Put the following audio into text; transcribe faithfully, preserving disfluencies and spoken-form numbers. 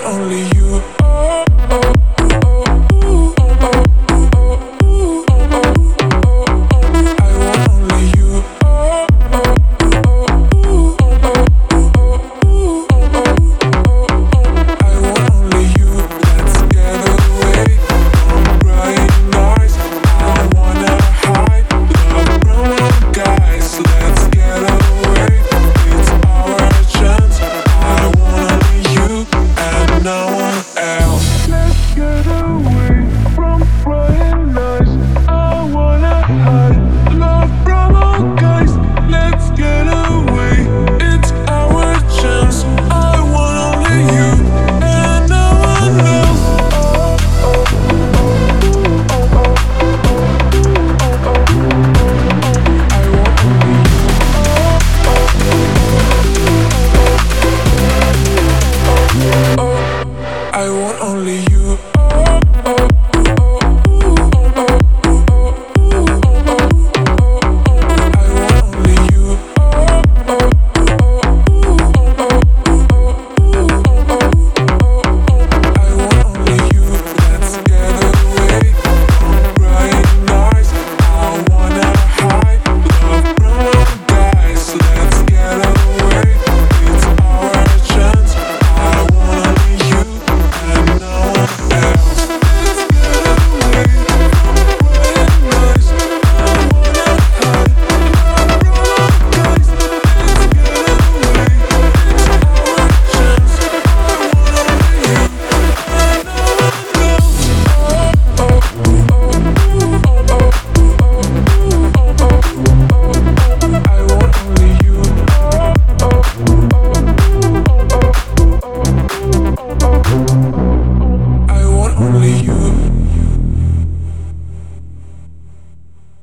only you. Oh, oh, oh, ooh, oh, oh, oh, ooh, oh, oh, oh, oh. I want only you. Oh, oh, oh, ooh, oh, oh, oh, ooh, oh, oh, oh, oh. I want only you. Let's get away from crying eyes. I wanna hide love from all guys. Let's get away. It's our chance. I want only you and no one else. Let's get away from crying eyes. I wanna hide love from all guys. Let's get away. It's our chance. I want only you and no one else. Oh, oh, oh, oh, oh, oh, oh, oh, oh. I want only you. Oh, oh, oh, oh, oh, oh. I want only you.